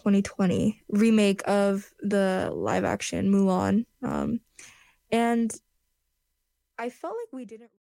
2020 remake of the live action Mulan. And I felt like we didn't